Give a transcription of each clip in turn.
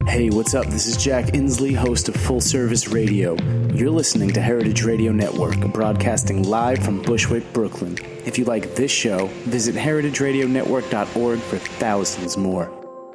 Hey, what's up? This is Jack Inslee, host of Full Service Radio. You're listening to Heritage Radio Network, broadcasting live from Bushwick, Brooklyn. If you like this show, visit heritageradionetwork.org for thousands more.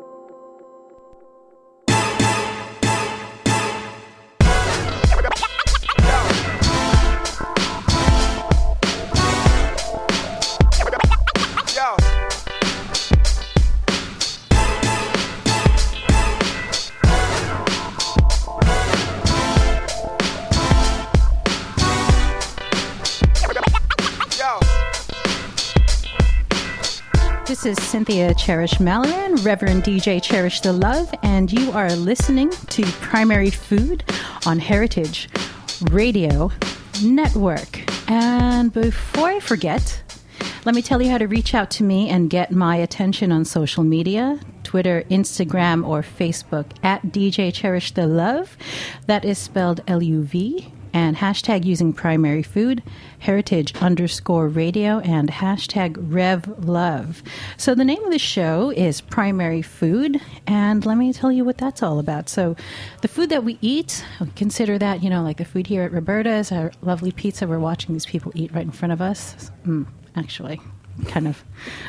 This is Cynthia Cherish Malloran, Reverend DJ Cherish the Love, and you are listening to Primary Food on Heritage Radio Network. And before I forget, let me tell you how to reach out to me and get my attention on social media, Twitter, Instagram, or Facebook at DJ Cherish the Love. That is spelled L-U-V. And hashtag using Primary Food, Heritage_Radio, and hashtag RevLove. So the name of the show is Primary Food, and let me tell you what that's all about. So the food that we eat, consider that, like the food here at Roberta's, our lovely pizza. We're watching these people eat right in front of us. Actually, kind of.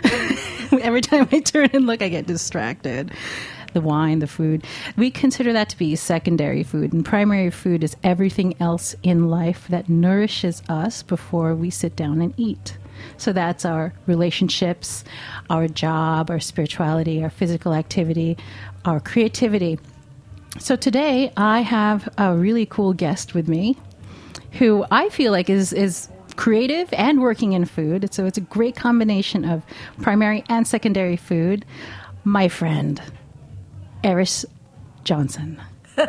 Every time I turn and look, I get distracted. The wine, the food. We consider that to be secondary food, and primary food is everything else in life that nourishes us before we sit down and eat. So that's our relationships, our job, our spirituality, our physical activity, our creativity. So today I have a really cool guest with me who I feel like is creative and working in food. So it's a great combination of primary and secondary food. My friend, Eris Johnson.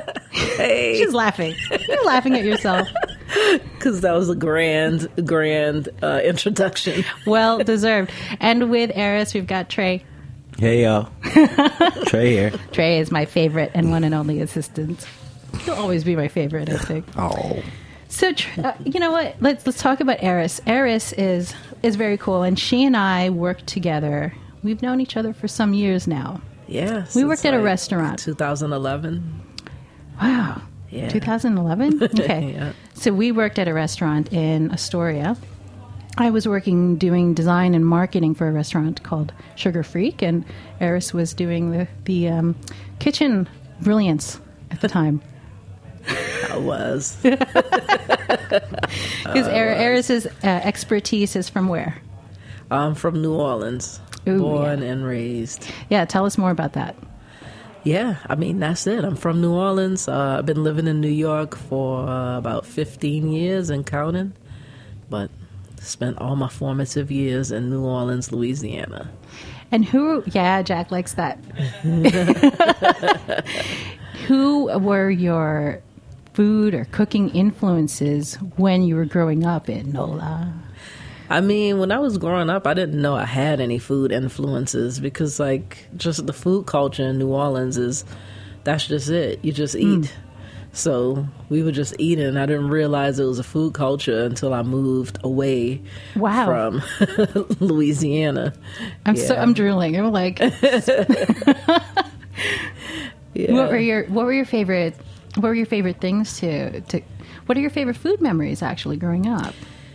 Hey. She's laughing. You're laughing at yourself. Because that was a grand introduction. Well deserved. And with Eris, we've got Trey. Hey, y'all. Trey here. Trey is my favorite and one and only assistant. He'll always be my favorite, I think. Oh. So, you know what? Let's talk about Eris. Eris is very cool, and she and I work together. We've known each other for some years now. Yeah. We worked at a restaurant. 2011. Wow. Yeah. 2011? Okay. Yeah. So we worked at a restaurant in Astoria. I was doing design and marketing for a restaurant called Sugar Freak, and Eris was doing the kitchen brilliance at the time. I was. Because Eris's expertise is from where? I'm from New Orleans. Ooh, born and raised. Yeah, tell us more about that. Yeah, I mean, that's it. I'm from New Orleans. I've been living in New York for about 15 years and counting, but spent all my formative years in New Orleans, Louisiana. And Jack likes that. Who were your food or cooking influences when you were growing up in NOLA? I mean, when I was growing up, I didn't know I had any food influences because, just the food culture in New Orleans that's just it. You just eat. So we were just eating. I didn't realize it was a food culture until I moved away from Louisiana. I'm drooling. I'm like, yeah. What were your favorite things to what are your favorite food memories actually growing up?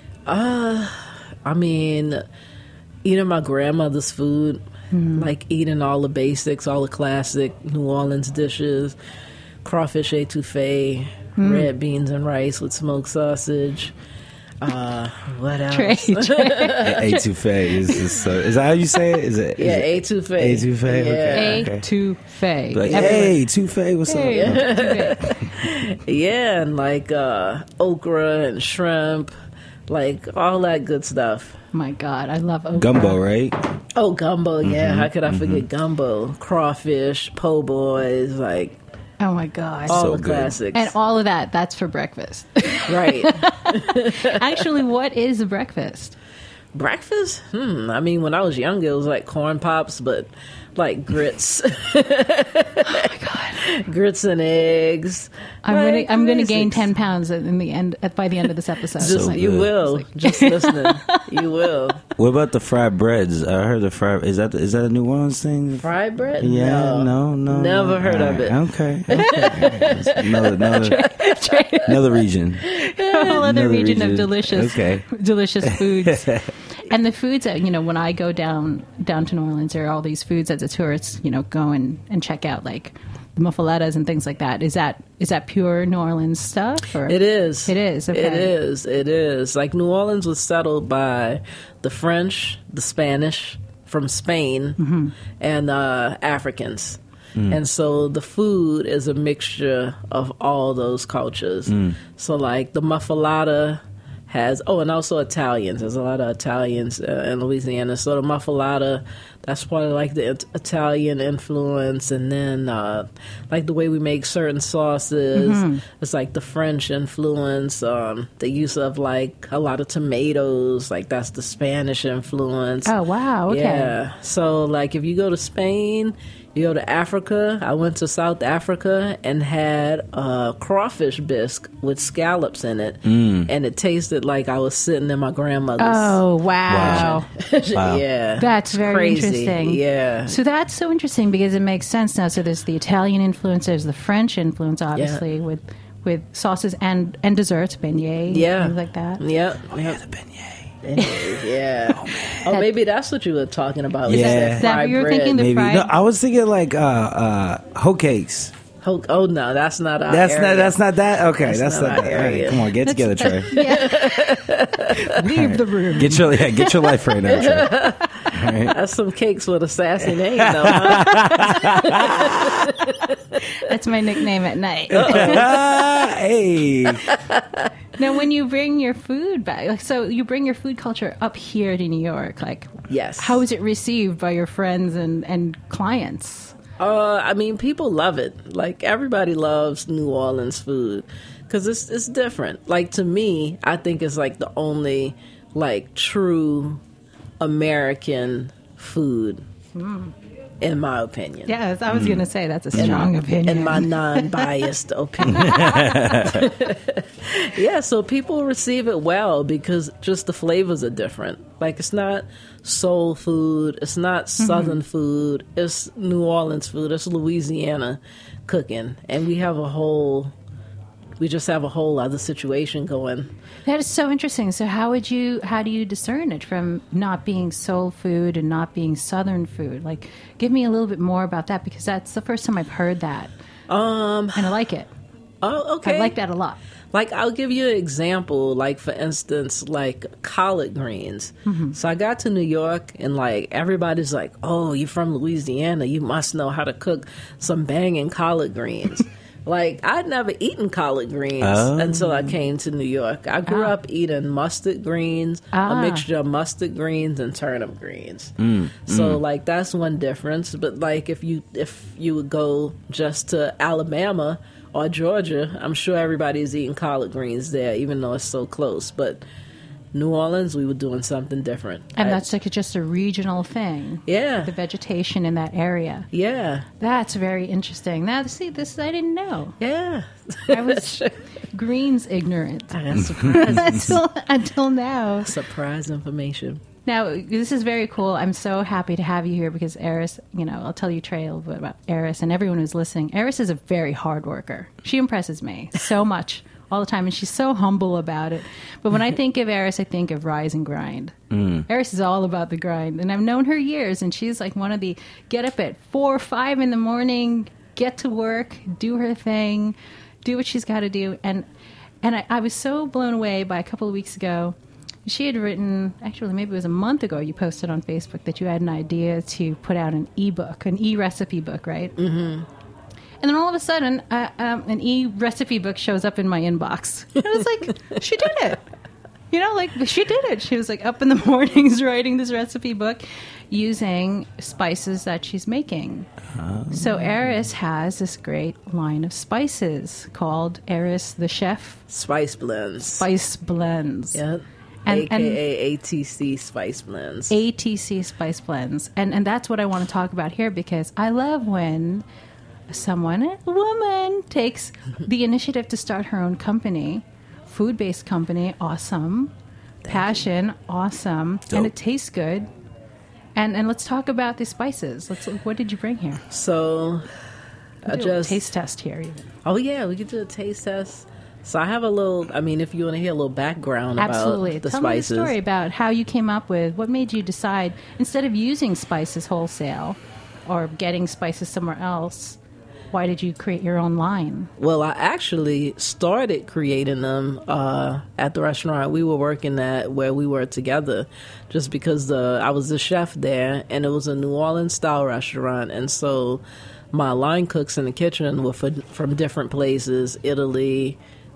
I mean, eating my grandmother's food, like eating all the basics, all the classic New Orleans dishes, crawfish etouffee, red beans and rice with smoked sausage. What else? Etouffee is that how you say it? Is it? Etouffee. Etouffee. Yeah. Okay. Etouffee. Like, hey, etouffee, what's up? Yeah, and okra and shrimp. All that good stuff. My God, I love okra. Gumbo, right? Oh, gumbo, yeah. How could I forget gumbo? Crawfish, po' boys, oh my God. All the classics. And all of that's for breakfast. Right. Actually, what is breakfast? Breakfast? I mean, when I was younger, it was corn pops, but grits. Oh my God. grits and eggs. I'm gonna gain basics. 10 pounds in the end by the end of this episode. Just, So you good. will. Just listening. You will. What about the fried breads? I heard the fried. Is that a New Orleans thing? Fried bread? Yeah, no. Never heard of it. Okay. Another region. A whole other Another region of region. delicious, Okay. delicious foods. And the foods that, when I go down to New Orleans, there are all these foods as a tourist, go and check out, like the muffalettas and things like that. Is that pure New Orleans stuff? Or? It is. It is. Okay. It is. Like, New Orleans was settled by the French, the Spanish from Spain, and Africans. And so the food is a mixture of all those cultures. So, like, the muffaletta has, and also Italians. There's a lot of Italians in Louisiana. So the muffaletta, that's part of like the Italian influence. And then like the way we make certain sauces, it's like the French influence. The use of like a lot of tomatoes, like that's the Spanish influence. Oh, wow. Okay. Yeah. So like if you go to Spain, you go to Africa. I went to South Africa and had a crawfish bisque with scallops in it, and it tasted like I was sitting in my grandmother's. Oh, wow. Wow. Yeah, That's very crazy. interesting. Yeah, So that's so interesting because it makes sense now. So there's the Italian influence, there's the French influence, obviously, with sauces and desserts, beignet, Yeah. things like that. yeah, yeah. The beignet. Yeah. Oh, maybe that's what you were talking about. was Yeah. that Is that what fried you were bread. thinking? The Maybe fried- no. I was thinking like hoe cakes. Oh no, that's not our That's area. not that. Okay, that's not not our that. All right, area. come on, get together, Trey. Leave the room. Get your life right now, Trey. All right. That's some cakes with a sassy name, though. Huh? That's my nickname at night. Hey. Now, when you bring your food back, like, so you bring your food culture up here to New York, like, Yes. how is it received by your friends and clients? I mean, people love it. Like, everybody loves New Orleans food because it's different. Like, to me, I think it's like the only like true American food, in my opinion. Yes, I was going to say that's a strong opinion. In my non-biased opinion. Yeah, so people receive it well because just the flavors are different. Like, it's not soul food, it's not Southern food, it's New Orleans food, it's Louisiana cooking. And we just have a whole other situation going. That is so interesting. So how do you discern it from not being soul food and not being Southern food? Like, give me a little bit more about that because that's the first time I've heard that. And I like it. Oh, okay. I like that a lot. Like, I'll give you an example, like, for instance, like, collard greens. So I got to New York, and, like, everybody's like, oh, you're from Louisiana, you must know how to cook some banging collard greens. Like, I'd never eaten collard greens until I came to New York. I grew up eating mustard greens, a mixture of mustard greens and turnip greens. So, like, that's one difference. But, like, if you would go just to Alabama or Georgia, I'm sure everybody's eating collard greens there, even though it's so close. But New Orleans, we were doing something different. And that's like just a regional thing. Yeah. The vegetation in that area. Yeah. That's very interesting. Now, see, this I didn't know. Yeah. I was greens ignorant That's surprise, until now. surprise information. Now, this is very cool. I'm so happy to have you here because Eris, I'll tell you, Trey, a little bit about Eris and everyone who's listening. Eris is a very hard worker. She impresses me so much all the time, and she's so humble about it. But when I think of Eris, I think of rise and grind. Eris is all about the grind, and I've known her years, and she's like one of the get up at 4 or 5 in the morning, get to work, do her thing, do what she's got to do. And I was so blown away by a couple of weeks ago. She had written, actually, maybe it was a month ago, you posted on Facebook that you had an idea to put out an e-book, an e-recipe book, right? Mm-hmm. And then all of a sudden, an e-recipe book shows up in my inbox. And I was like, she did it. She did it. She was like up in the mornings writing this recipe book using spices that she's making. So Eris has this great line of spices called Eris the Chef Spice blends. Spice Blends. Yeah. And- AKA ATC Spice Blends. ATC Spice Blends. And that's what I want to talk about here because I love when a woman, takes the initiative to start her own company, food-based company. Awesome. Passion. Awesome. Dope. And it tastes good. And let's talk about the spices. What did you bring here? So I Do a just taste test here. Even. Oh yeah, we could do a taste test. So I have a little. I mean, if you want to hear a little background Absolutely. about the Tell spices, me the story about how you came up with what made you decide instead of using spices wholesale or getting spices somewhere else. Why did you create your own line? Well, I actually started creating them at the restaurant we were working at, where we were together, just because I was the chef there, and it was a New Orleans style restaurant, and so my line cooks in the kitchen were from different places: Italy,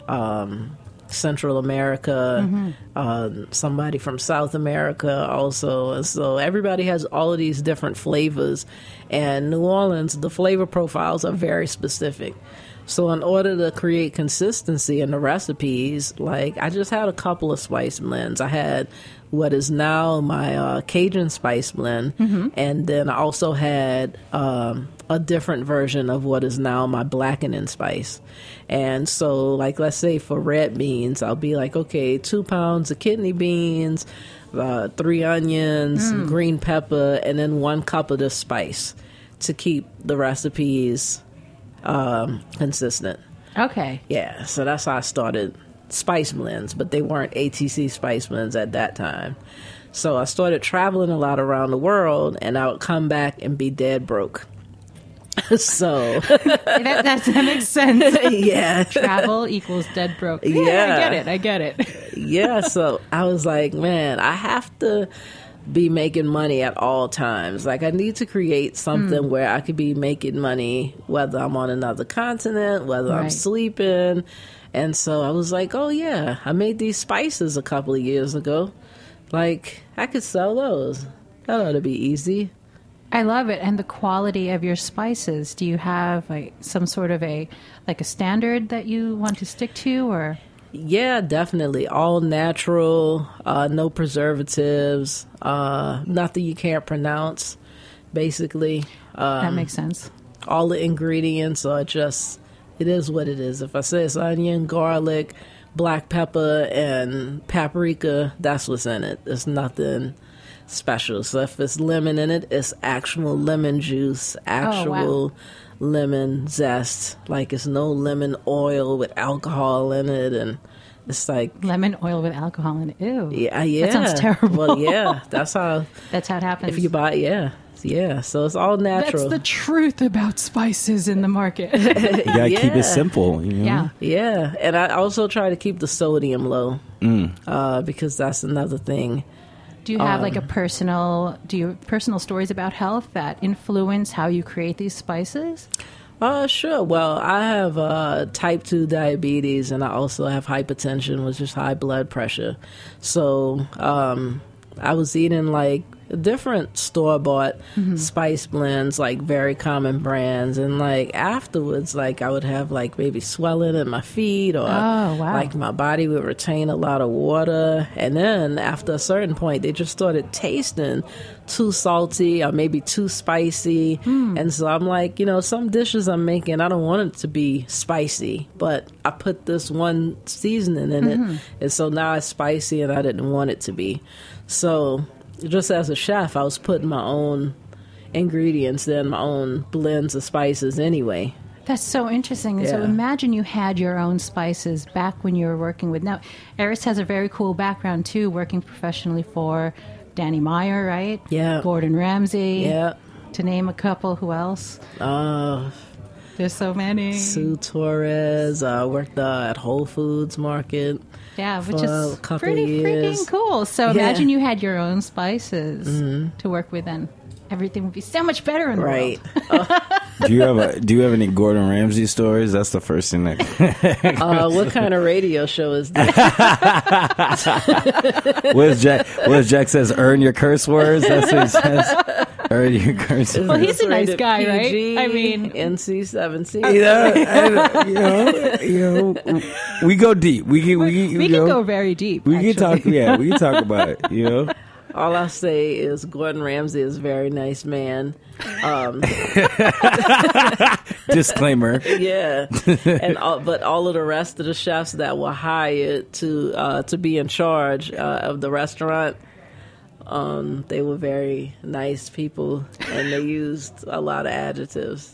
Central America, somebody from South America also. And so everybody has all of these different flavors. And New Orleans, the flavor profiles are very specific. So in order to create consistency in the recipes, like I just had a couple of spice blends. I had what is now my Cajun spice blend, and then I also had a different version of what is now my blackening spice. And so, like, let's say for red beans, I'll be like, okay, 2 pounds of kidney beans, 3 onions, green pepper, and then 1 cup of the spice to keep the recipes consistent. Okay. Yeah, so that's how I started spice blends, but they weren't ATC spice blends at that time. So I started traveling a lot around the world, and I would come back and be dead broke. So that makes sense. yeah, Travel equals dead broke. Yeah. I get it. yeah. So I was like, man, I have to be making money at all times. Like, I need to create something where I could be making money, whether I'm on another continent, whether I'm Right. sleeping. And so I was like, oh yeah, I made these spices a couple of years ago. Like, I could sell those. That ought to be easy. I love it. And the quality of your spices. Do you have like some sort of a standard that you want to stick to, or? Yeah, definitely. All natural, no preservatives, nothing you can't pronounce, basically. That makes sense. All the ingredients are just, it is what it is. If I say it's onion, garlic, black pepper, and paprika, that's what's in it. There's nothing special. So if it's lemon in it, it's actual lemon juice, actual lemon zest. Like, it's no lemon oil with alcohol in it, and it's like Lemon oil with alcohol in it. Ew. yeah. That sounds terrible. Well, yeah, that's how. That's how it happens. If you buy, yeah. So it's all natural. That's the truth about spices in the market. You gotta keep Yeah. it simple. You know? Yeah. Yeah, and I also try to keep the sodium low because that's another thing. Do you have personal stories about health that influence how you create these spices? Sure. Well, I have type 2 diabetes, and I also have hypertension, which is high blood pressure. So I was eating like different store-bought spice blends, like very common brands, and like afterwards, like I would have like maybe swelling in my feet, or like my body would retain a lot of water, and then after a certain point, they just started tasting too salty or maybe too spicy, and so I'm like, some dishes I'm making, I don't want it to be spicy, but I put this one seasoning in it, and so now it's spicy, and I didn't want it to be. So just as a chef, I was putting my own ingredients in, my own blends of spices anyway. That's so interesting. So Yeah. imagine you had your own spices back when you were working with... Now, Eris has a very cool background, too, working professionally for Danny Meyer, right? Yeah. Gordon Ramsay. Yeah. To name a couple. Who else? There's so many. Sue Torres, worked at Whole Foods Market. Yeah, which for is a couple pretty of years. freaking cool. So Yeah. imagine you had your own spices to work with, and everything would be so much better in the Right. world. Do you have any Gordon Ramsay stories? That's the first thing that. What kind of radio show is this? What does Jack says? Earn your curse words. That's what he says. Earn your curse words. Well, he's a nice Rated guy, right? PG, I mean- NC-17. We go deep. We We can go very deep. We can actually. talk. Yeah, we can talk about it. All I say is Gordon Ramsay is a very nice man. Disclaimer. Yeah, but all of the rest of the chefs that were hired to be in charge of the restaurant, they were very nice people, and they used a lot of adjectives.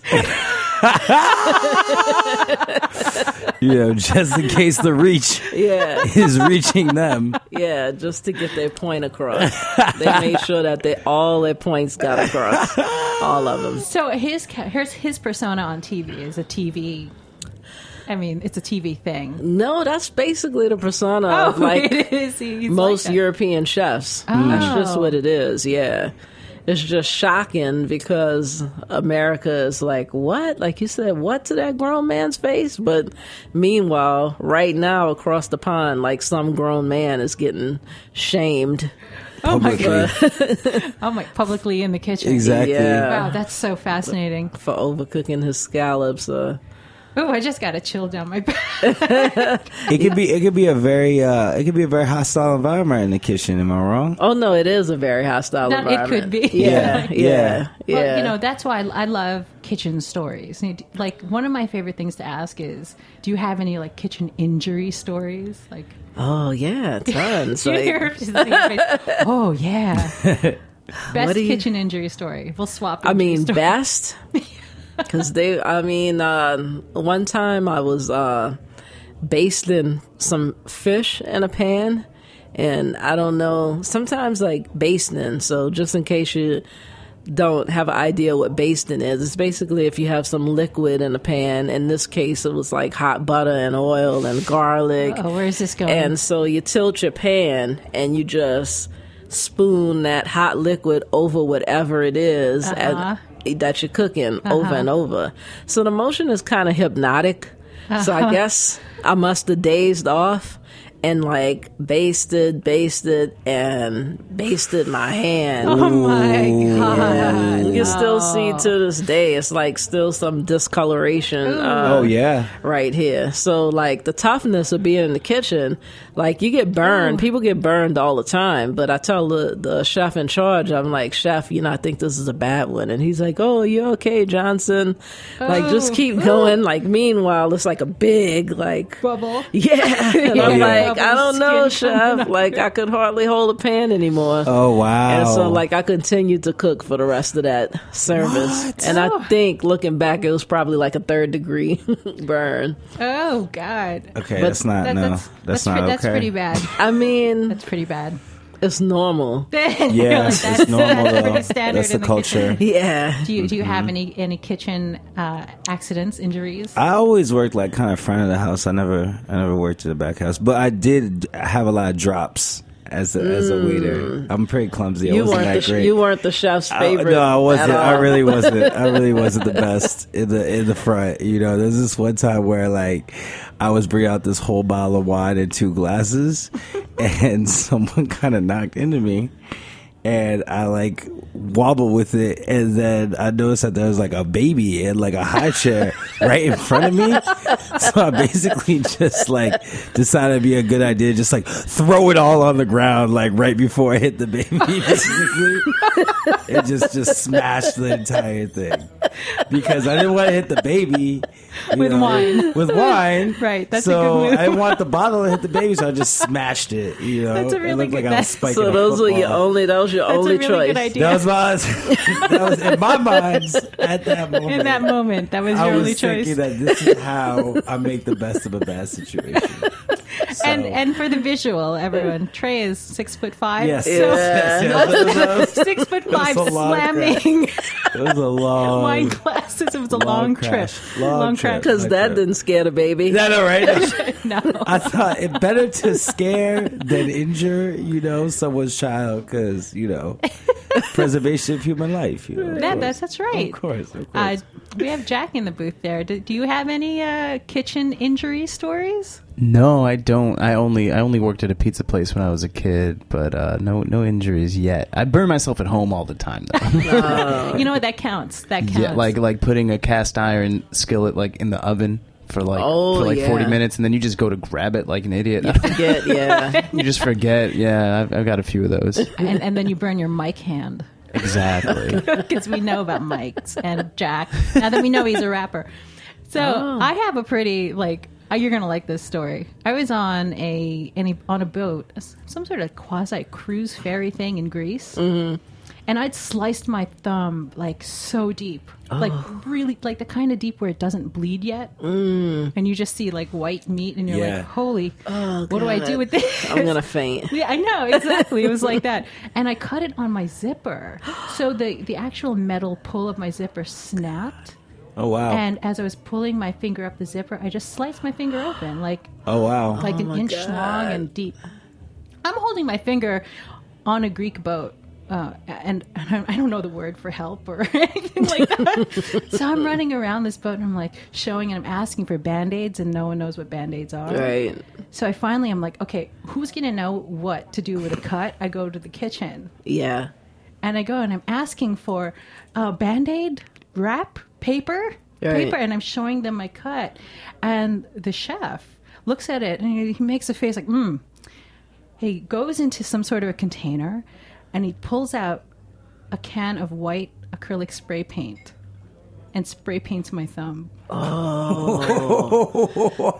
Just in case the reach is reaching them. Yeah, just to get their point across. They made sure that all their points got across, all of them. So his persona on TV is a TV. I mean, it's a TV thing. No, that's basically the persona of like it is. He's most like European chefs. Oh. That's just what it is. Yeah. It's just shocking because America is like, what? Like you said, what to that grown man's face? But meanwhile, right now across the pond, like some grown man is getting shamed. Publicly. Publicly in the kitchen. Exactly. Yeah. Wow, that's so fascinating. For overcooking his scallops. Oh, I just got a chill down my back. It could be a very hostile environment in the kitchen. Am I wrong? Oh no, it is a very hostile environment. It could be. Yeah. Well, that's why I love kitchen stories. Like, one of my favorite things to ask is, do you have any like kitchen injury stories? Like, oh yeah, tons. do you hear his face? Oh yeah. Best kitchen injury story. We'll swap. Best. Because one time I was basting some fish in a pan, and I don't know, sometimes like basting, so just in case you don't have an idea what basting is, it's basically if you have some liquid in a pan. In this case, it was like hot butter and oil and garlic. Oh, where is this going? And so you tilt your pan and you just spoon that hot liquid over whatever it is that you're cooking over and over. So the motion is kind of hypnotic. So I guess I must have dazed off and like basted my hand. Oh my God. Yeah. You can still see to this day, it's like still some discoloration right here. So like the toughness of being in the kitchen, like you get burned. People get burned all the time. But I tell the chef in charge, I'm like, Chef, I think this is a bad one. And he's like, oh, you're okay, Johnson. Like, just keep going. Like, meanwhile, it's like a big, like... bubble. Yeah. And I'm like, I don't know, Chef. Like, I could hardly hold a pan anymore. Oh, wow. And so, like, I continued to cook for the rest of that service. What? And I think, looking back, it was probably like a 3rd-degree burn. Oh, God. Okay, that's not okay. That's pretty bad. I mean... That's pretty bad. It's normal. Yes, it's normal, though. That's the culture. Yeah. Do you have any kitchen accidents, injuries? I always worked like kind of front of the house. I never worked in the back house, but I did have a lot of drops as a waiter. I'm pretty clumsy. I wasn't that great. You weren't the chef's favorite. No, I wasn't. I really wasn't. I really wasn't the best in the front. There's this one time where like I was bringing out this whole bottle of wine in 2 glasses, and someone kind of knocked into me. And I like wobbled with it, and then I noticed that there was like a baby in like a high chair right in front of me. So I basically just like decided it'd be a good idea to just like throw it all on the ground like right before I hit the baby. Basically, it just smashed the entire thing because I didn't want to hit the baby with wine. Right. That's so a good move. I didn't want the bottle to hit the baby, so I just smashed it. That's a really good. Like I was spiking so those were your only. That was your only really choice. Good idea. That was in my mind at that moment. In that moment, that was your only choice. I was thinking that this is how I make the best of a bad situation. So. And for the visual, everyone, Trey is 6'5". Yes. So Yes. 6'5", slamming. It was a long wine glasses. It was a long trip. Long trip. Because that didn't scare the baby. I know, right? No. I thought it better to scare than injure, someone's child because, preservation of human life. That's right. Of course. We have Jack in the booth there. Do you have any kitchen injury stories? No, I don't. I only worked at a pizza place when I was a kid, but no injuries yet. I burn myself at home all the time, though. You know what? That counts. Yeah, like putting a cast iron skillet like in the oven for like Oh, 40 minutes, and then you just go to grab it like an idiot. Forget, yeah. You just forget. Yeah, I've got a few of those. and then you burn your mic hand. Exactly. Because we know about Mike's and Jack. Now that we know he's a rapper. So I have a pretty, like, you're going to like this story. I was on a boat, some sort of quasi-cruise ferry thing in Greece. Mm-hmm. And I'd sliced my thumb, like, so deep. Like, really, like, the kind of deep where it doesn't bleed yet. Mm. And you just see, like, white meat, and you're like, holy, what do I do with this? I'm going to faint. Yeah, I know, exactly. It was like that. And I cut it on my zipper. So the actual metal pull of my zipper snapped. Oh, wow. And as I was pulling my finger up the zipper, I just sliced my finger open, like, oh, wow. like an inch long and deep. I'm holding my finger on a Greek boat. And I don't know the word for help or anything like that. So I'm running around this boat and I'm like showing and I'm asking for Band-Aids and no one knows what Band-Aids are. Right. So I finally, I'm like, okay, who's going to know what to do with a cut? I go to the kitchen. Yeah. And I go and I'm asking for Band-Aid, wrap, paper, and I'm showing them my cut. And the chef looks at it and he makes a face like, He goes into some sort of a container and he pulls out a can of white acrylic spray paint and spray paints my thumb. Oh.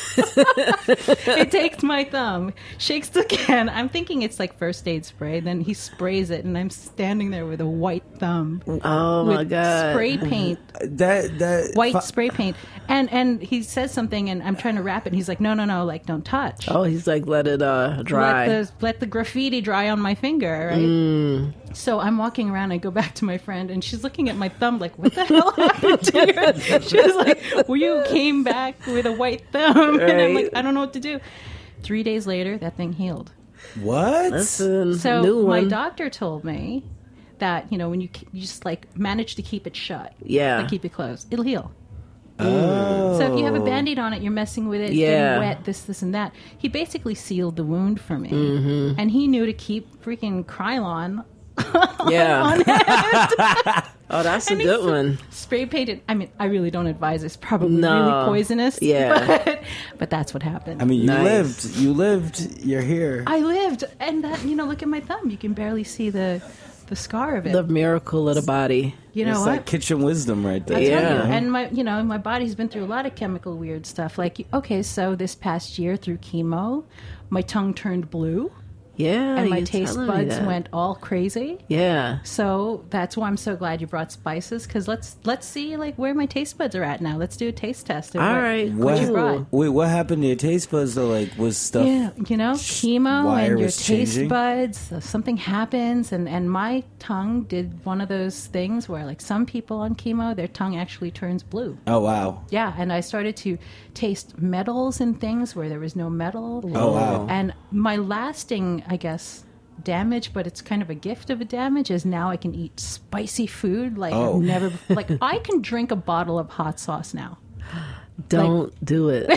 He takes my thumb, shakes the can. I'm thinking it's like first aid spray. Then he sprays it, and I'm standing there with a white thumb. Oh, my God. Spray paint. White spray paint. And he says something, and I'm trying to wrap it, and he's like, no, like, don't touch. Oh, he's like, let it dry. Let the graffiti dry on my finger, right? So I'm walking around, I go back to my friend, and she's looking at my thumb like, what the hell happened to you? She was like, well, you came back with a white thumb. Right. And I'm like, I don't know what to do. 3 days later, that thing healed. What? That's a So new one. my doctor told me that, when you just like manage to keep it shut, Yeah. like keep it closed, it'll heal. Oh. So if you have a Band-Aid on it, you're messing with it, it's getting wet, this and that. He basically sealed the wound for me. Mm-hmm. And he knew to keep freaking Krylon on it. Oh, that's a good one. Spray painted. I mean, I really don't advise. It's probably really poisonous. Yeah. But that's what happened. I mean, Nice. you lived, you're here. I lived. And that, look at my thumb. You can barely see the scar of it. The miracle of the body. You know It's what? like kitchen wisdom right there. I tell Yeah. you, and my body's been through a lot of chemical weird stuff. Like, okay, so this past year through chemo, my tongue turned blue. Yeah. And my you're taste telling me buds that. went all crazy. Yeah. So that's why I'm so glad you brought spices, because let's see like where my taste buds are at now. Let's do a taste test. Of All what, right. what you Cool. brought. Wait, what happened to your taste buds though? Like, was stuff? Yeah, chemo wire and your was taste changing? buds, something happens, and my tongue did one of those things where, like, some people on chemo, their tongue actually turns blue. Oh wow. Yeah, and I started to taste metals and things where there was no metal. Oh wow. And my lasting, I guess, damage, but it's kind of a gift of a damage, is now I can eat spicy food like I've never. Like, I can drink a bottle of hot sauce now. Don't do it.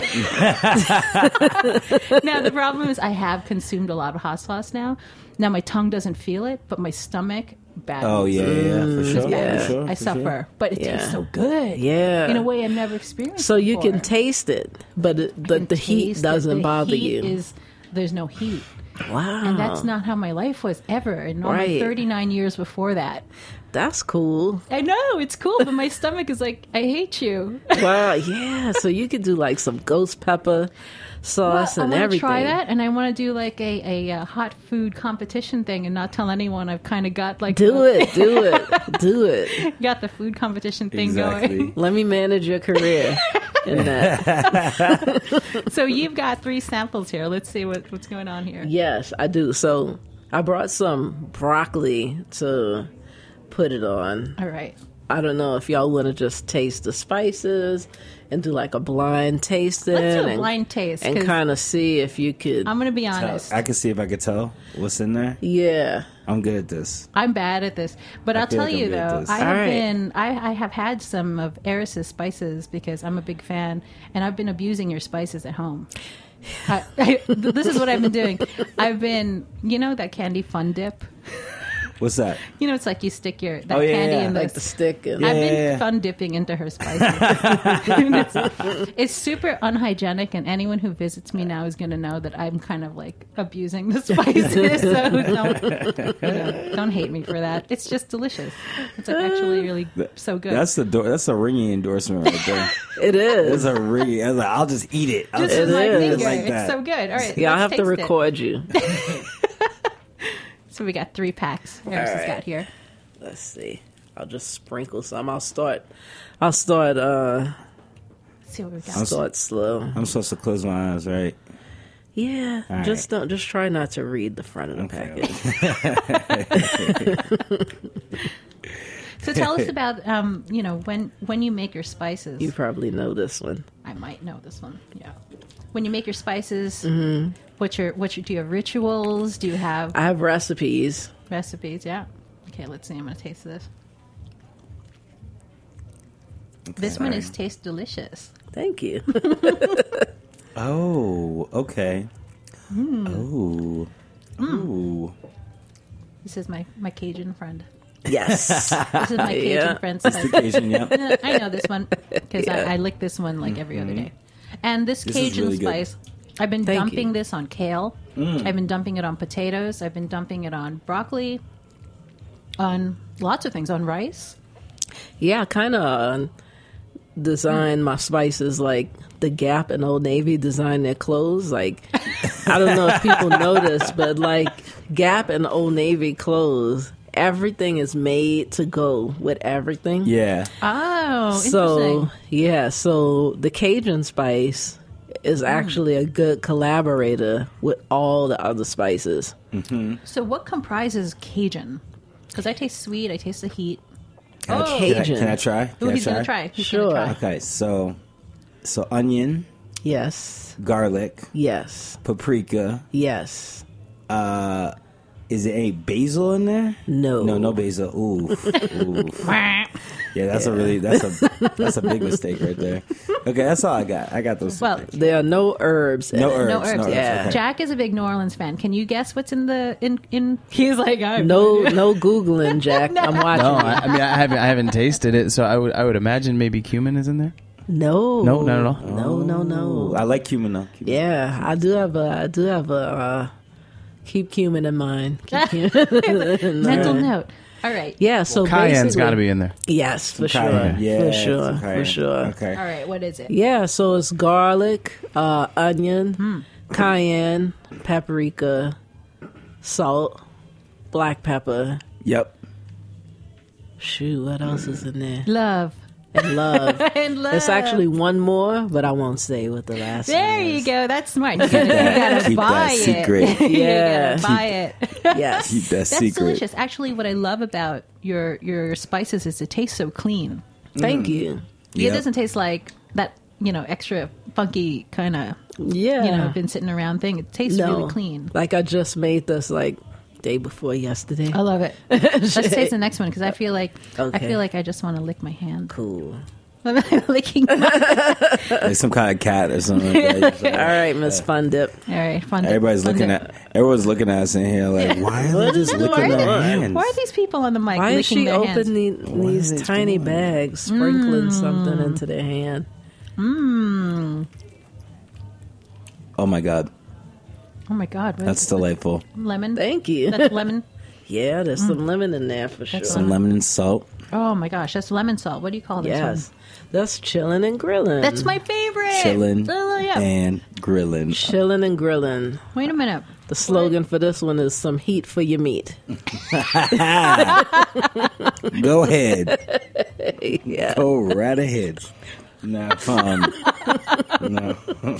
Now the problem is I have consumed a lot of hot sauce now. Now my tongue doesn't feel it, but my stomach bad. Oh yeah, for sure. Yeah. For sure. I for suffer, sure. but it tastes so good. Yeah. In a way I've never experienced. So you before. can taste it, but the heat Taste it. doesn't The bother heat you. There's no heat. Wow. And that's not how my life was ever. And all my Right. 39 years before that. That's cool. I know, it's cool, but my stomach is like, I hate you. Wow. Yeah. So you could do like some ghost pepper sauce I and want to everything. try that, and I want to do like a hot food competition thing and not tell anyone. I've kind of got like Do it. got the food competition thing going. Exactly. Let me manage your career in that. So you've got 3 samples here. Let's see what's going on here. Yes, I do. So I brought some broccoli to put it on. All right. I don't know if y'all want to just taste the spices and do like a blind tasting. Let's do a blind taste, and 'cause kind of see if you could. I'm going to be honest. I can see if I could tell what's in there. Yeah. I'm good at this. I'm bad at this, but I'll feel tell like you I'm good at though, this. I have All right. been, I have had some of Eris's spices because I'm a big fan, and I've been abusing your spices at home. This is what I've been doing. I've been, that candy Fun Dip. What's that? You know, it's like you stick that Oh, yeah, candy yeah. in Like the stick. And I've been Yeah. fun dipping into her spices. And it's super unhygienic, and anyone who visits me now is going to know that I'm kind of like abusing the spices. So don't hate me for that. It's just delicious. It's like actually really so good. That's a ringing endorsement right there. it is. That's a ringing. I was like, I'll just eat it. I'll just It like is. finger. like It's that. so good. All right, Yeah, I'll let's have to taste it. record you. So we got 3 packs. Harris has right. got here. Let's see. I'll just sprinkle some. I'll start. Let's see what we got. Start slow. I'm supposed to close my eyes, right? Yeah, All just try not to read the front of the package. So tell us about when you make your spices. You probably know this one. I might know this one. Yeah. When you make your spices, Mm-hmm. do you have rituals? Do you have I have recipes. recipes? Yeah. Okay, let's see. I'm going to taste this. This one is taste delicious. Thank you. Oh, okay. Oh. Ooh. This is my Cajun friend. Yes. This is my Cajun Yeah. friend's That's the Cajun, yeah. I know this one because Yeah. I lick this one like every other day. And this This is Cajun really good. spice, I've been Thank dumping you. this on kale. I've been dumping it on potatoes. I've been dumping it on broccoli, on lots of things, on rice. Yeah, I kind of design my spices like the Gap and Old Navy design their clothes. Like, I don't know if people notice, but like Gap and Old Navy clothes, everything is made to go with everything. Yeah. Oh, So, interesting. yeah, so the Cajun spice is actually a good collaborator with all the other spices. So what comprises Cajun? Because I taste sweet, I taste the heat. Can I- Cajun. Can I try? Ooh, Can he's I going to try. He's Sure. gonna try. Okay, so onion, Yes, garlic, yes, paprika. yes. Is there any basil in there? No. No basil. Ooh. Yeah, that's a big mistake right there. Okay, that's all I got. I got those. Well, There are no herbs. in no it. herbs. no herbs. Yeah. Okay. Jack is a big New Orleans fan. Can you guess what's in the in? He's like, I have No, idea. no Googling, Jack. I'm watching. No, you. I mean I haven't tasted it, so I would imagine maybe cumin is in there. No, No, not at all. No. I like cumin though. Cumin. Yeah, I do have a. Keep cumin in mind. Keep cumin. Mental note. All right. Yeah, so Cayenne's basically, got to be in there. Yes, for sure. Cayenne. Yeah, for sure. some For cayenne. sure. Okay. All right. What is it? Yeah, so it's garlic, onion, cayenne, paprika, salt, black pepper. Yep. Shoot, what else is in there? Love. And love. And love. It's actually one more, but I won't say what the last one There is. you go. That's smart. You gotta Keep buy that it. secret. You Yeah. gotta buy it. Yes. Keep that That's secret. delicious. Actually, what I love about your spices is it tastes so clean. Thank you. It Yep. doesn't taste like that, extra funky kind of, Yeah. been sitting around thing. It tastes No. really clean. Like I just made this like day before yesterday. I love it. Let's taste the next one because I feel like Okay. I just want to lick my hand. Cool. I'm licking. My, Like some kind of cat or something. Like that. All right, Miss Fun Dip. all right, fun. Everybody's fun looking dip. everyone's looking at us in here like, why are they just is licking going their on? hands? Why are these people on the mic Why is licking she their hands? opening these they tiny doing? bags, sprinkling something into their hand? Oh my god, Oh my God! What that's is delightful. it? Lemon. Thank you. That's lemon. Yeah, there's some lemon in there for sure. That's Some lemon and salt. Oh my gosh, that's lemon salt. What do you call this Yes, one? that's chilling and grilling. That's my favorite. Chilling Oh, yeah. and grilling. chilling and grilling. Wait a minute. The slogan for this one is "Some heat for your meat." Go ahead. Yeah. Go right ahead. No. No.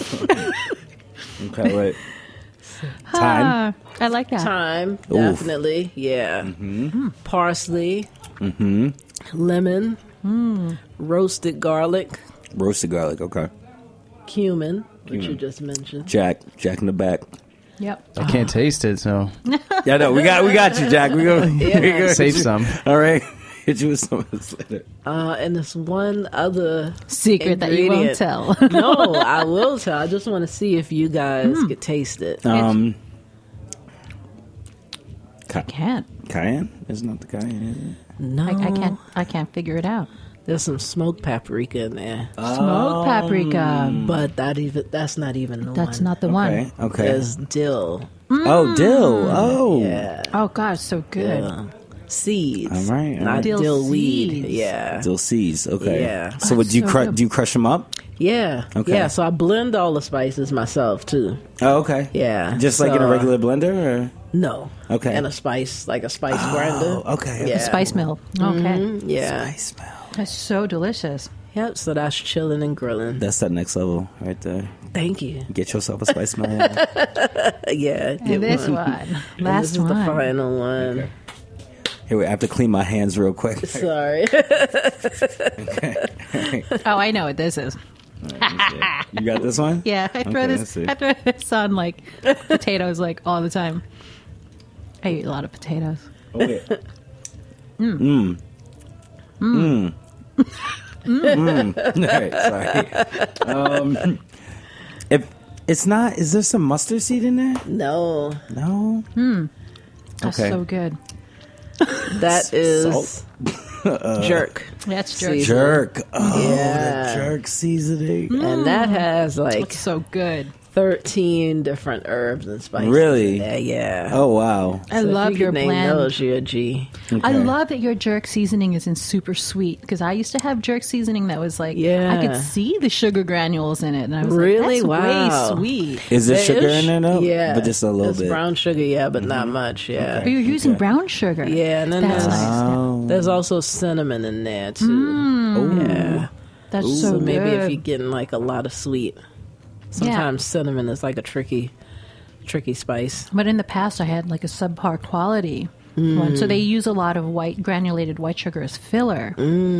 Okay, wait. Time. I like that. Thyme, definitely. Yeah. Parsley. Lemon. Roasted garlic. Roasted garlic. Okay. Cumin, which you just mentioned. Jack in the back. Yep. I can't taste it, so Yeah, no, we got you, Jack. We go save some. All right. Hit you with some of this later. And there's one other Secret that you won't ingredient. tell. No, I will tell. I just want to see if you guys could taste it. I can't. Cayenne? It's not the cayenne, is it? No, I can't figure it out. There's some smoked paprika in there, Smoked paprika. but that's not even the one. That's not the one. Okay. There's dill. Oh, dill. Oh. Yeah. Oh, God, it's so good. Seeds. All right, all Not right. dill weed. seeds. Yeah. Dill seeds. Okay. Yeah. So would That's you so good. do you crush them up? Yeah. Okay. Yeah, so I blend all the spices myself too. Oh, okay. Yeah. Just like in a So, regular blender, or No. Okay. And a spice grinder. oh, okay. Yeah. Spice mill. Okay. Yeah. I smell. That's so delicious. Yep, so that's chilling and grilling. That's that next level right there. Thank you. Get yourself a spice mill. Yeah. And this one. And Last this is one. the final one. Here, wait, I have to clean my hands real quick. Sorry. Oh, I know what this is. You got this one? Yeah, I throw Okay, this. let's see. I throw this on like potatoes like all the time. I eat a lot of potatoes. Oh, wait. All right, sorry. If it's not, is there some mustard seed in there? No. No. That's Okay. so good. That is Salt? jerk. That's jerk. See, Jerk. Oh, Yeah. the jerk seasoning. And that has like It's so good. 13 different herbs and spices. Really? in there, yeah. Oh, wow. I So if love you your could name blend. those, you're a G. I Okay. love that your jerk seasoning isn't super sweet because I used to have jerk seasoning that was like I Yeah. could see the sugar granules in it, and I was Really? like, "That's Wow. way sweet." Is there sugar is- in there, though? Yeah. But just a little It's bit. brown sugar, yeah, but not much, yeah. But you're using brown sugar. Yeah, and then That's there's, nice. Oh. there's also cinnamon in there, too. Mm. Yeah. That's So so maybe good. if you're getting like a lot of sweet. Sometimes cinnamon is like a tricky spice. But in the past, I had like a subpar quality one. So they use a lot of granulated white sugar as filler,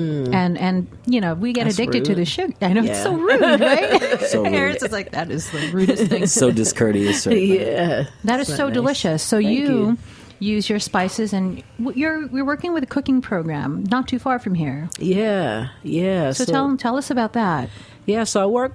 and you know we get That's addicted to rude. the sugar. I know it's Yeah. so rude, right? So rude. Harris is like that is the rudest thing. So discourteous. Right? Yeah. That is It's so not nice. delicious. So Thank you use your spices, and you're working with a cooking program not too far from here. Yeah. Yeah. So tell us about that. Yeah, so I work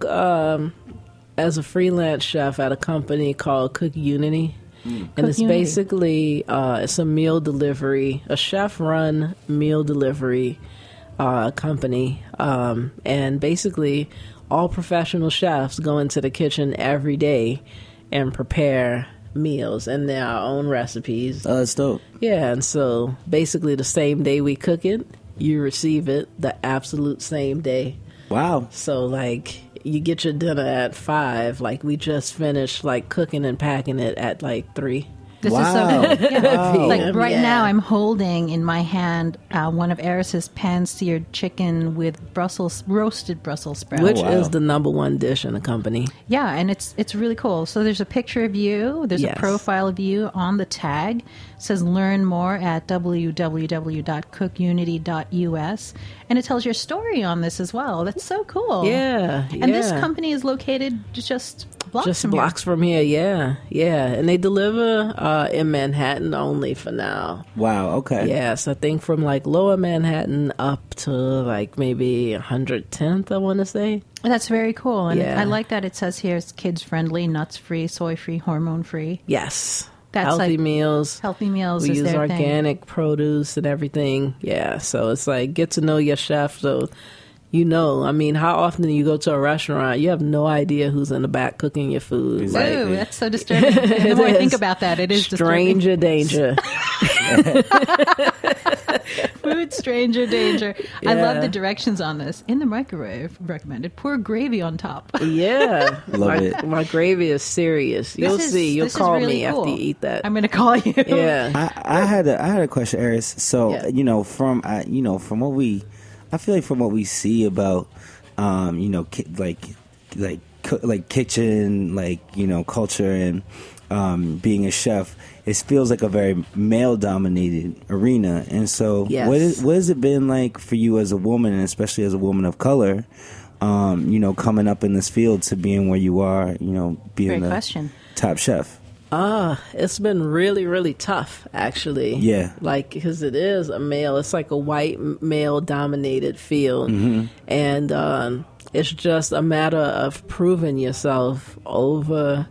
as a freelance chef at a company called Cook Unity. And Cook it's Unity. basically it's a meal delivery, a chef-run meal delivery company. And basically, all professional chefs go into the kitchen every day and prepare meals and their own recipes. Oh, that's dope. Yeah, and so basically the same day we cook it, you receive it the absolute same day. Wow. So like you get your dinner at 5, like we just finished like cooking and packing it at like 3. This Wow. is so yeah. Wow. Like right Yeah. now, I'm holding in my hand one of Eris's pan-seared chicken with roasted Brussels sprouts. Which wow. is the number one dish in the company. Yeah, and it's really cool. So there's a picture of you. There's Yes. a profile of you on the tag. It says learn more at www.cookunity.us. And it tells your story on this as well. That's so cool. Yeah. And this yeah. company is located just blocks just from blocks from here, yeah. Yeah. And they deliver in Manhattan only for now. Wow. Okay. Yes, I think from like lower Manhattan up to like maybe 110th, I want to say. here. That's very cool. And Yeah. I like that it says here it's kids friendly, nuts free, soy free, hormone free. Yes. That's healthy like- meals. Healthy meals We is use their organic produce and everything. Yeah, so it's like get to know your chef. So, you know, I mean, how often do you go to a restaurant? You have no idea who's in the back cooking your food. thing. Exactly. Ooh, that's so disturbing. The more I It think is. about that, it is disturbing. Stranger danger. Food stranger danger. I love Yeah. the directions on this. In the microwave, recommended. Pour gravy on top. Yeah, Love it. My gravy is serious. You'll This is- see. You'll this is call really me cool. after you eat that. I'm going to call you. Yeah. I had a question, Eris. So Yeah. from what we, I feel like from what we see about, like kitchen, culture and being a chef, it feels like a very male dominated arena. And so, Yes. what has it been like for you as a woman, and especially as a woman of color? Coming up in this field to being where you are, being Great the question. top chef. It's been really, really tough, actually. Yeah. Like, because it is a male, it's like a white male dominated field. Mm-hmm. And it's just a matter of proving yourself over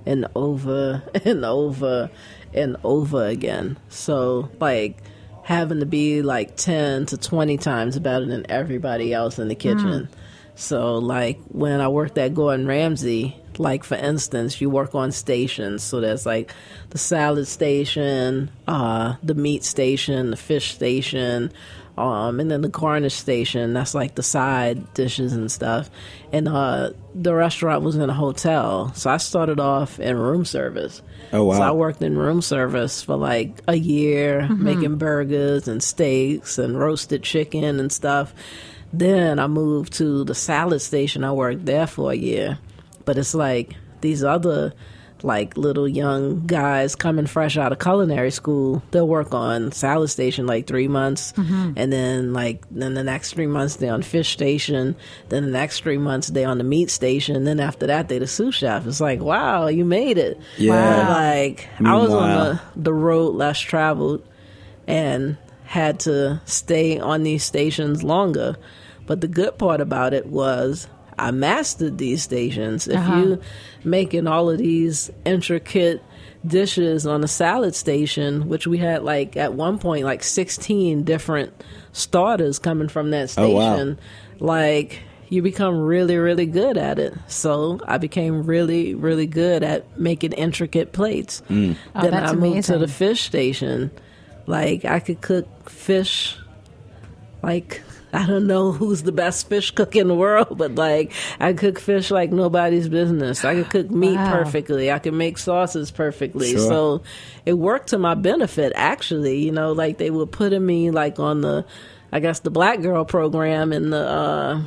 and over and over and over again. So like having to be like 10 to 20 times better than everybody else in the kitchen. So like when I worked at Gordon Ramsay, like for instance, you work on stations. So there's like the salad station, the meat station, the fish station, and then the garnish station. That's like the side dishes and stuff. And the restaurant was in a hotel. So I started off in room service. Oh, wow. So I worked in room service for like a year, making burgers and steaks and roasted chicken and stuff. Then I moved to the salad station. I worked there for a year. But it's like these other like little young guys coming fresh out of culinary school, they'll work on salad station like 3 months, and then the next 3 months they're on fish station, then the next 3 months they're on the meat station, then after that they're the sous chef. It's like, wow, you made it. Yeah. But, like I was on the road less traveled and had to stay on these stations longer. But the good part about it was I mastered these stations. If you making all of these intricate dishes on a salad station, which we had like at one point like 16 different starters coming from that station, like you become really, really good at it. So I became really, really good at making intricate plates. Then I moved to the fish station. Like I could cook fish like I don't know who's the best fish cook in the world, but like I cook fish like nobody's business. I could cook meat perfectly. I could make sauces perfectly. Sure. So it worked to my benefit, actually. You know, like they were putting me like on the, I guess the Black Girl program in the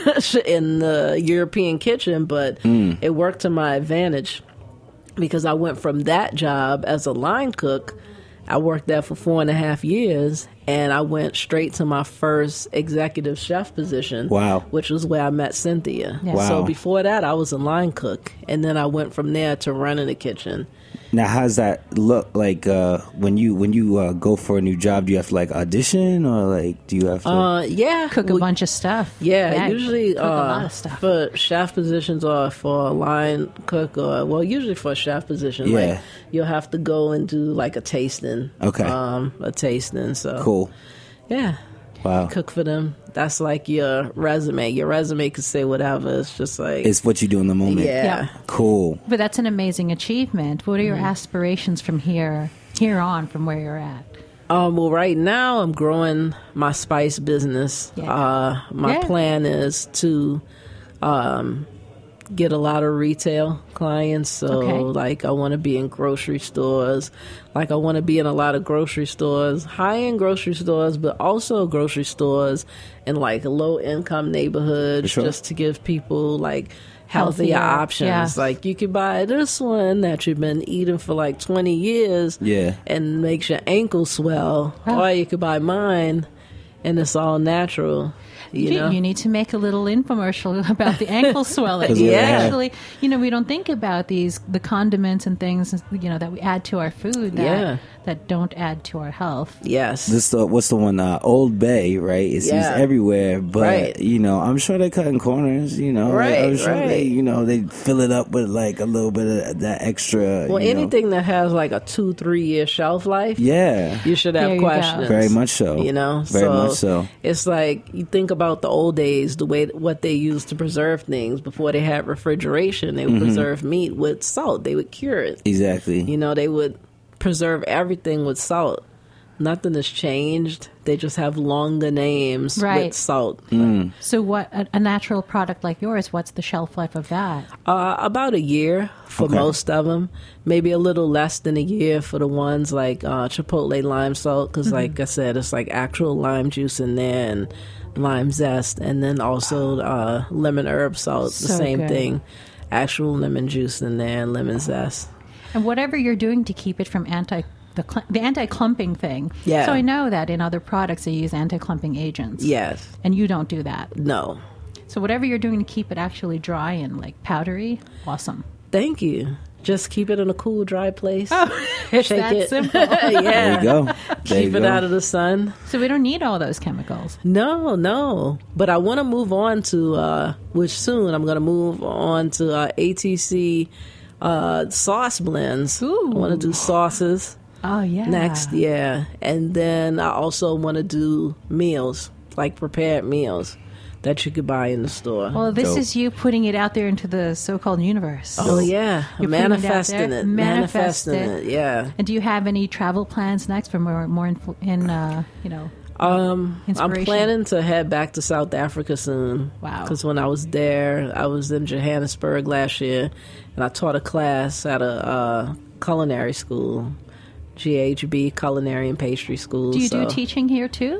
in the European kitchen, but it worked to my advantage because I went from that job as a line cook. I worked there for 4.5 years, and I went straight to my first executive chef position. Wow. Which was where I met Cynthia. Yeah. Wow. So before that, I was a line cook, and then I went from there to running the kitchen. Now, how's that look like when you go for a new job? Do you have to like audition, or like do you have to? Yeah. Cook a bunch of stuff. Yeah, usually cook a lot of stuff. for chef positions or for a line cook usually for a chef position, Yeah. like you'll have to go and do like a tasting. Okay. A tasting. So Cool. yeah. Wow. Cook for them. That's like your resume. Your resume could say whatever. It's just like It's what you do in the moment. yeah. Cool. But that's an amazing achievement. What are your aspirations from here on, from where you're at? Well, right now I'm growing my spice business. Yeah. My plan is to get a lot of retail clients. So, like, I want to be in grocery stores. Like, I want to be in a lot of grocery stores, high-end grocery stores, but also grocery stores in, like, low-income neighborhoods, Sure. just to give people, like, healthier options. yeah. Like, you could buy this one that you've been eating for, like, 20 years Yeah. and makes your ankle swell. Or you could buy mine, and it's all natural. You know? You need to make a little infomercial about the ankle swelling. 'Cause Yeah. Actually, we don't think about the condiments and things, that we add to our food that don't add to our health. Yes. What's the one? Old Bay, right? It's used Yeah. everywhere, but Right. I'm sure they're cutting corners. Right, I'm sure right. they fill it up with like a little bit of that extra. Well, anything that has like a 2-3 year shelf life, Yeah, you should There have you go. questions. very much so. Very much so. It's like you think about the old days, what they used to preserve things before they had refrigeration. They would preserve meat with salt. They would cure it. Exactly. They would preserve everything with salt. Nothing has changed. They just have longer names Right. with salt. So, what a natural product like yours? What's the shelf life of that? About a year for Okay. most of them. Maybe a little less than a year for the ones like Chipotle lime salt, because like I said, it's like actual lime juice in there and lime zest, and then also lemon herb salt, the So same good. thing. Actual lemon juice in there and lemon zest. And whatever you're doing to keep it from the anti-clumping thing. Yeah. So I know that in other products they use anti-clumping agents. Yes. And you don't do that. No. So whatever you're doing to keep it actually dry and like powdery, awesome. Thank you. Just keep it in a cool, dry place. It's Shake that it. simple. Yeah. There you go. There Keep you it go. out of the sun. So we don't need all those chemicals. No. But I want to move on to, which soon I'm going to move on to ATC sauce blends. Ooh. I want to do sauces Oh, yeah. next, yeah. And then I also want to do meals, like prepared meals that you could buy in the store. Well, this Dope. is you putting it out there into the so-called universe. Oh yeah, You're putting it out manifesting there. it, Manifest manifesting it. it. Yeah. And do you have any travel plans next for more I'm inspiration? planning to head back to South Africa soon. Wow. Because when I was there, I was in Johannesburg last year, and I taught a class at a culinary school, GHB Culinary and Pastry School. Do you so, do teaching here too?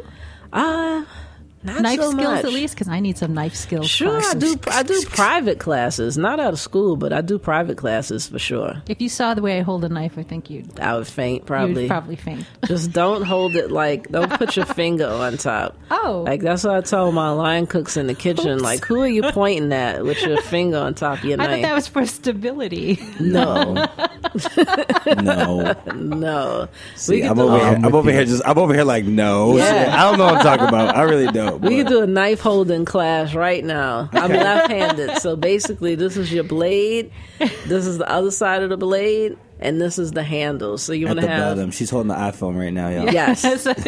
not Knife so skills much. at least, because I need some knife skills. Sure, classes. I do private classes, not out of school, but I do private classes for sure. If you saw the way I hold a knife, I think you'd I would faint probably. faint. Just don't hold it don't put your finger on top. Oh. Like that's what I tell my line cooks in the kitchen. Oops. Like, who are you pointing at with your finger on top of your I knife? thought that was for stability. No, No. no. See, could I'm do- over here. I'm over here like no. Yeah. I don't know what I'm talking about. I really don't. We but- could do a knife holding class right now. I'm left-handed, so basically, this is your blade. This is the other side of the blade, and this is the handle. So you at want the to have bottom. She's holding the iPhone right now, y'all. yes,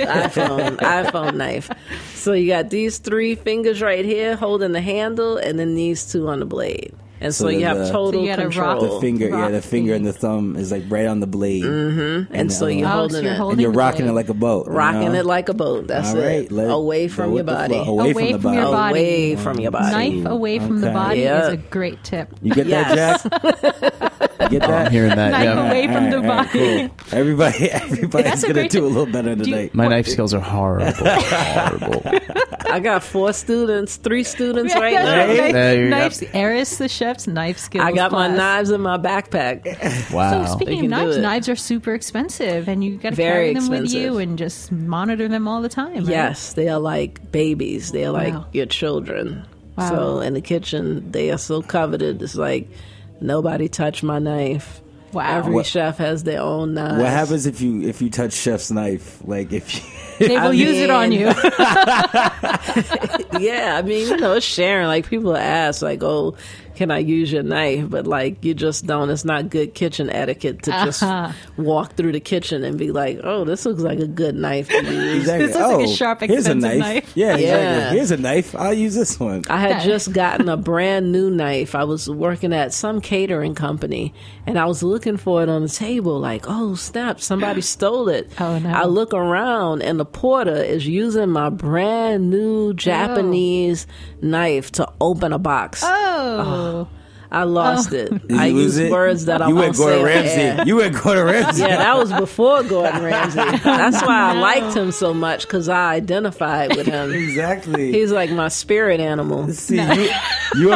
iPhone knife. So you got these 3 fingers right here holding the handle, and then these 2 on the blade. And so, So you have the- total So you gotta rock control. The finger, Rock the finger and the thumb is like right on the blade, and so you're Oh, holding so you're it. holding and you're the rocking blade. it like a boat. Rocking it like a boat. That's All right, it. let- Away go from with your the body. flow. Away from the body. body. Away from your body. Knife away from the Okay. body Yeah. is a great tip. You get Yes. that, Jack? You get that? I'm hearing that. Knife Yeah. away from the All right, body. cool. Everybody's That's a gonna great do a tip. little better Do you- tonight. My knife skills are horrible. Horrible. I got 3 students right Yeah, now. Right? There you go. Knives, Eris the chef's knife skills. I got my class. knives in my backpack. Wow. So speaking They of can do knives, it. knives are super expensive, and you got to Very carry them with expensive. you and just monitor them all the time. Right? Yes, they are like babies. They are like Wow. your children. Wow. So in the kitchen, they are so coveted. It's like nobody touch my knife. Wow. Every What- chef has their own knife. What happens if you touch chef's knife? Like if you They will I use it on mean- you. Yeah, I mean, it's sharing. Like people ask, like, "Oh, can I use your knife?" But like, you just don't. It's not good kitchen etiquette to just walk through the kitchen and be like, "Oh, this looks like a good knife to use." exactly. This looks like a sharp, here's a expensive knife. knife. Yeah, Yeah. exactly. Here's a knife. I'll use this one. I had That- just gotten a brand new knife. I was working at some catering company, and I was looking for it on the table. Like, oh snap! Somebody stole it. Oh, no. I look around, and the porter is using my brand new Japanese knife to open a box. Oh. I lost it. Did I you lose used it? words that I you won't went say Gordon on Ramsay. air. You went Gordon Ramsay. Yeah, that was before Gordon Ramsay. That's why I liked him so much, because I identified with him. Exactly. He's like my spirit animal. See, you're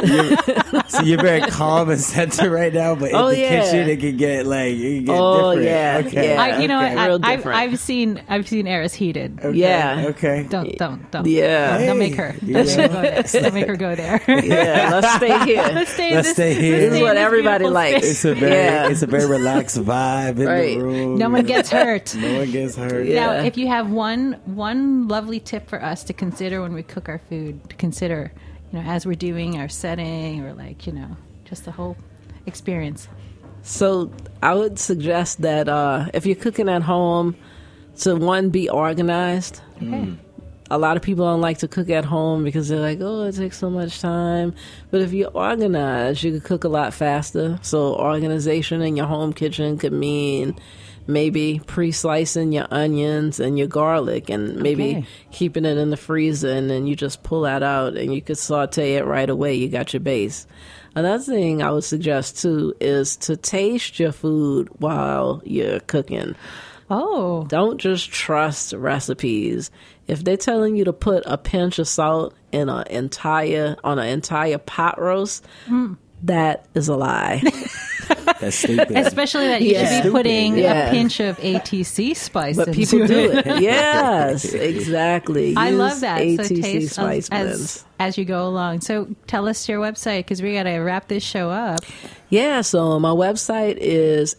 very calm and centered right now, but in Oh, the yeah. kitchen it can get Oh, different. yeah, Okay. yeah. Real I've different. seen Eris heated. Okay. Yeah. Okay. Don't. Yeah. Don't make her. Yeah. Don't make her go there. Yeah, let's stay here. Let's stay. Let's stay here. This is what everybody beautiful likes. space. It's a very relaxed vibe in Right. the room. No one gets hurt. No one gets hurt. Yeah. Now, if you have one lovely tip for us to consider when we cook our food, to consider, as we're doing our setting or just the whole experience. So I would suggest that if you're cooking at home, to be organized. Okay. A lot of people don't like to cook at home because they're like, oh, it takes so much time. But if you're organized, you can cook a lot faster. So organization in your home kitchen could mean maybe pre-slicing your onions and your garlic and maybe Okay. keeping it in the freezer, and then you just pull that out and you could saute it right away. You got your base. Another thing I would suggest too is to taste your food while you're cooking. Oh. Don't just trust recipes. If they're telling you to put a pinch of salt in on an entire pot roast, that is a lie. That's stupid. Especially that you should be putting Yeah. a pinch of ATC spice. But into people do it. Yes, exactly. I Use love that. So ATC taste spice blends. as you go along. So tell us your website, because we got to wrap this show up. Yeah, so my website is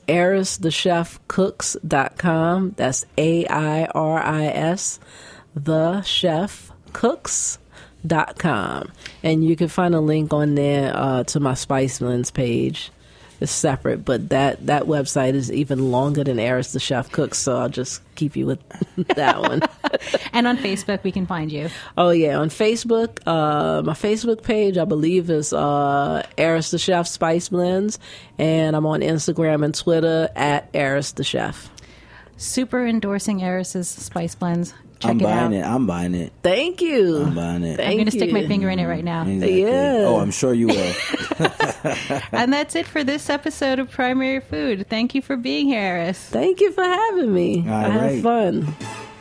AirisTheChefCooks.com. That's AIRIS, thechefcooks.com. And you can find a link on there to my Spice Blends page. is separate, but that website is even longer than Eris the Chef Cooks, so I'll just keep you with that one. And on Facebook, we can find you. Oh, yeah. On Facebook, my Facebook page, I believe, is Eris the Chef Spice Blends, and I'm on Instagram and Twitter at Eris the Chef. Super endorsing Eris's Spice Blends. Check I'm it out. buying it. I'm buying it. Thank you. I'm buying it. I'm going to stick my finger in it right now. Exactly. Yeah. Oh, I'm sure you will. And that's it for this episode of Primary Food. Thank you for being here, Eris. Thank you for having me. All I had right. fun.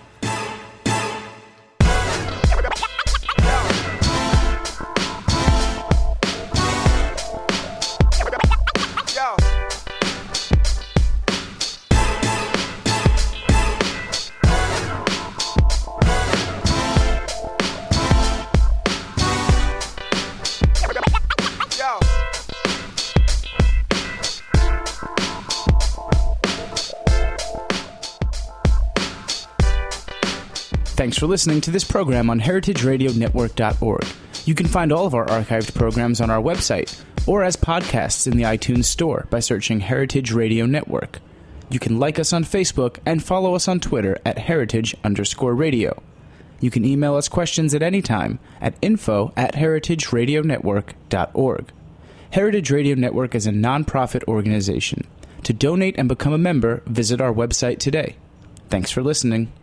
Thanks for listening to this program on heritageradionetwork.org. You can find all of our archived programs on our website or as podcasts in the iTunes Store by searching Heritage Radio Network. You can like us on Facebook and follow us on Twitter at heritage_radio. You can email us questions at any time at info@heritageradionetwork.org. Heritage Radio Network is a nonprofit organization. To donate and become a member, visit our website today. Thanks for listening.